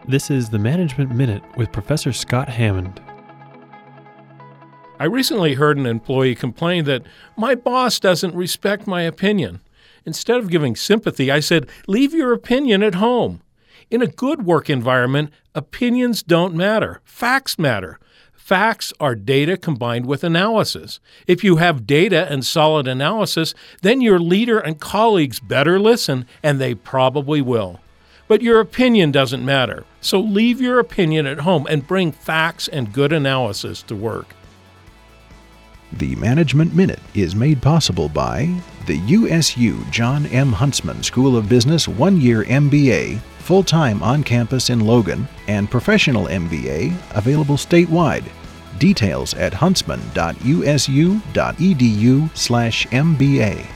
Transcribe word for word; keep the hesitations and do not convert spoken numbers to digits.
This is the Management Minute with Professor Scott Hammond. I recently heard an employee complain that my boss doesn't respect my opinion. Instead of giving sympathy, I said, leave your opinion at home. In a good work environment, opinions don't matter. Facts matter. Facts are data combined with analysis. If you have data and solid analysis, then your leader and colleagues better listen, and they probably will. But your opinion doesn't matter, so leave your opinion at home and bring facts and good analysis to work. The Management Minute is made possible by the U S U John M. Huntsman School of Business one-year M B A, full-time on campus in Logan, and professional M B A available statewide. Details at huntsman dot u s u dot e d u slash M B A.